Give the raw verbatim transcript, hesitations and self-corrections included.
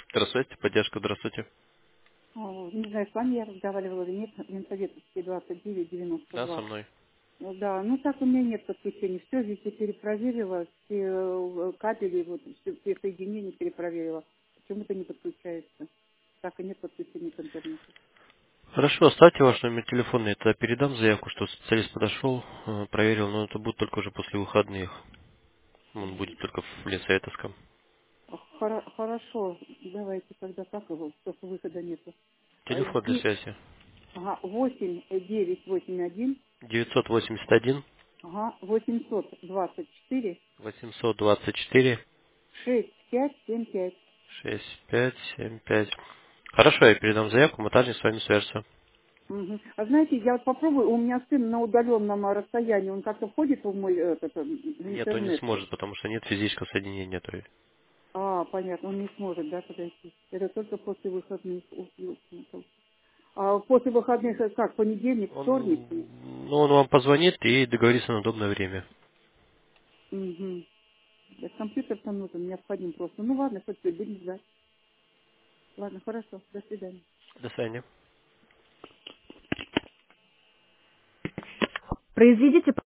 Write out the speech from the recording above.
Здравствуйте, поддержка, здравствуйте. О, не знаю, с вами я разговаривала или нет, Ленсоветовский двадцать девять девяносто Да, со два. мной. Ну да, ну так у меня нет подключения. Все везде перепроверила, все э, кабели, вот, все, все соединения перепроверила. Почему-то не подключается. Так и нет подключения к интернету. Хорошо, оставьте ваш номер телефона, я тогда передам заявку, что специалист подошел, э, проверил, но это будет только уже после выходных. Он будет только в Лесоветовском. А, хоро- Хорошо, давайте тогда так его, только выхода нету. А, Телефон для де- связи Ага, восемь девять восемь один, девятьсот восемьдесят один ага, восемьсот двадцать четыре восемьсот двадцать четыре шесть пять семь пять. шесть пять семь пять. Хорошо, я передам заявку, мы также с вами свяжемся. Мгм. А знаете, я вот попробую, у меня сын на удаленном а, расстоянии, он как-то входит в мой э, этот, э, в Нет, он не интернет. сможет, потому что нет физического соединения. То есть. А, понятно, он не сможет, да, подойти. Это только после выходных. Ух, ёлки-моталки. А после выходных это как, понедельник, вторник? Он, ну, он вам позвонит и договорится на удобное время. Угу. Компьютер там нужен, необходим просто. Ну ладно, хоть будем ждать. Ладно, хорошо, до свидания. До свидания. Произведите